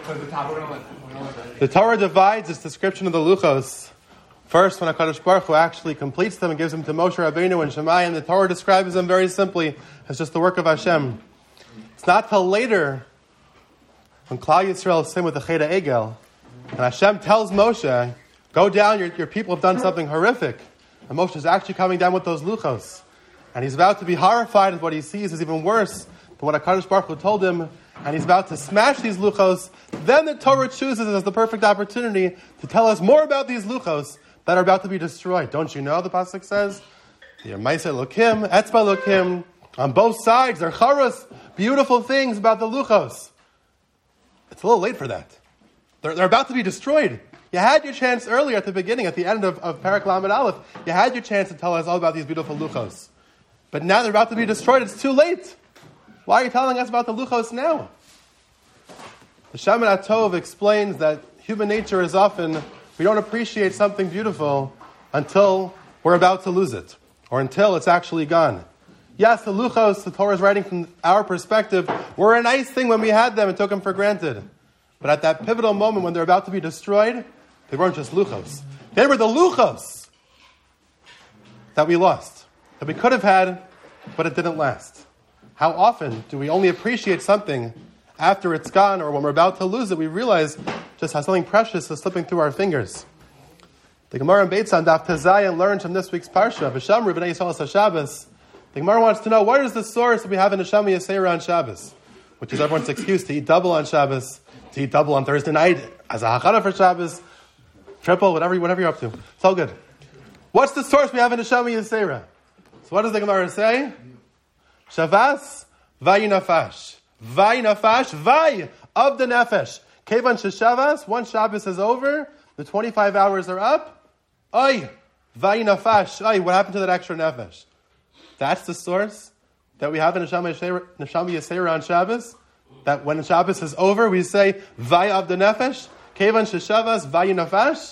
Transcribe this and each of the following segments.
The Torah divides its description of the Luchos. First, when HaKadosh Baruch Hu actually completes them and gives them to Moshe Rabbeinu and Shemayim, the Torah describes them very simply as just the work of Hashem. It's not till later, when Klal Yisrael sin with the Chet Egel, and Hashem tells Moshe, go down, your people have done something horrific. And Moshe is actually coming down with those Luchos. And he's about to be horrified at what he sees is even worse than what HaKadosh Baruch Hu told him. And he's about to smash these Luchos. Then the Torah chooses as the perfect opportunity to tell us more about these Luchos that are about to be destroyed. Don't you know, the Pasuk says? Maaseh Elokim, Etzba Elokim. On both sides, they're charas, beautiful things about the Luchos. It's a little late for that. They're about to be destroyed. You had your chance earlier at the beginning, at the end of Parak Lamed Aleph. You had your chance to tell us all about these beautiful Luchos. But now they're about to be destroyed. It's too late. Why are you telling us about the Luchos now? The Shemin HaTov explains that human nature is often, we don't appreciate something beautiful until we're about to lose it, or until it's actually gone. Yes, the Luchos, the Torah is writing from our perspective, were a nice thing when we had them and took them for granted. But at that pivotal moment when they're about to be destroyed, they weren't just Luchos. They were the Luchos that we lost, that we could have had, but it didn't last. How often do we only appreciate something after it's gone, or when we're about to lose it, we realize just how something precious is slipping through our fingers. The Gemara in Beitzah Daf Tezayin learns from this week's Parsha, V'shamru b'nei Yisrael HaShabbos. The Gemara wants to know, what is the source that we have in Neshama Yisera on Shabbos? Which is everyone's excuse to eat double on Shabbos, to eat double on Thursday night, as a hachana for Shabbos, triple, whatever you're up to. It's all good. What's the source we have in Neshama Yisera? So what does the Gemara say? Shavas, vay nafash. Vay nafash, vay of the nefesh. Kevan sheshavas, once Shabbos is over, the 25 hours are up. Oy, vay nafash. Oy, what happened to that extra nefesh? That's the source that we have in Neshama Yisera on Shabbos. That when Shabbos is over, we say, vay of the nefesh. Kevan sheshavas, vay nafash.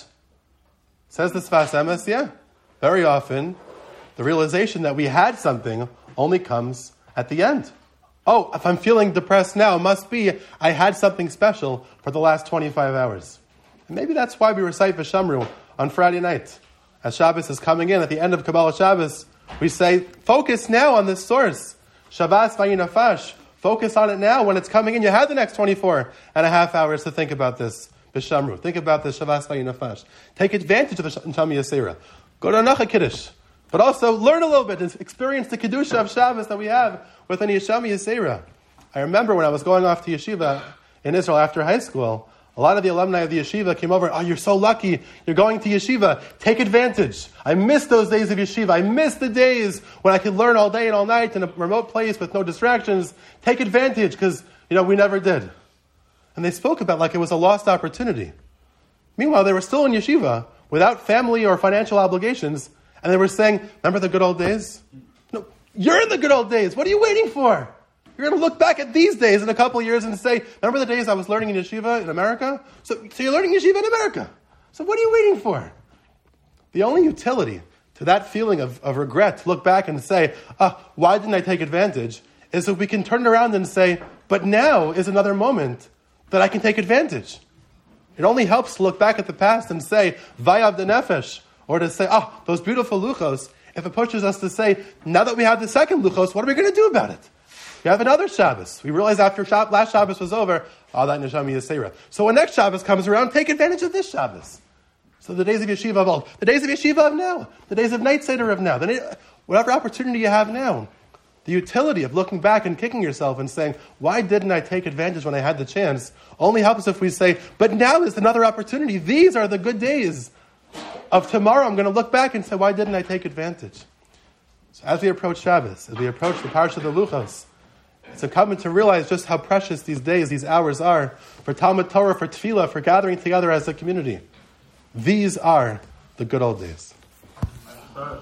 Says the Sfas Emes, yeah. Very often, the realization that we had something only comes at the end. Oh, if I'm feeling depressed now, it must be I had something special for the last 25 hours. And maybe that's why we recite V'shamru on Friday night. As Shabbos is coming in, at the end of Kabbalah Shabbos, we say, focus now on this source. Shabbos v'yinafash. Focus on it now. When it's coming in, you have the next 24 and a half hours to think about this V'shamru. Think about this Shabbos v'yinafash. Take advantage of the Neshama Yisera. Go to Anacha Kiddush. But also learn a little bit and experience the Kedusha of Shabbos that we have within Neshama Yisera. I remember when I was going off to yeshiva in Israel after high school, a lot of the alumni of the yeshiva came over, oh, you're so lucky, you're going to yeshiva, take advantage. I miss those days of yeshiva. I miss the days when I could learn all day and all night in a remote place with no distractions. Take advantage, because, we never did. And they spoke about like it was a lost opportunity. Meanwhile, they were still in yeshiva without family or financial obligations, and they were saying, remember the good old days? No, you're in the good old days. What are you waiting for? You're going to look back at these days in a couple of years and say, remember the days I was learning in yeshiva in America? So you're learning yeshiva in America. So what are you waiting for? The only utility to that feeling of regret, to look back and say, why didn't I take advantage, is that we can turn around and say, but now is another moment that I can take advantage. It only helps to look back at the past and say, Vayav the Nefesh, or to say, those beautiful Luchos, if it pushes us to say, now that we have the second Luchos, what are we going to do about it? We have another Shabbos. We realize after last Shabbos was over, that Neshama Yisera. So when next Shabbos comes around, take advantage of this Shabbos. So the days of Yeshiva of old, the days of Yeshiva of now, the days of Night Seder of now, whatever opportunity you have now, the utility of looking back and kicking yourself and saying, why didn't I take advantage when I had the chance, only helps if we say, but now is another opportunity. These are the good days of tomorrow. I'm going to look back and say, why didn't I take advantage? So as we approach Shabbos, as we approach the Parsha of the Luchos, it's incumbent to realize just how precious these days, these hours are for Talmud Torah, for Tefillah, for gathering together as a community. These are the good old days.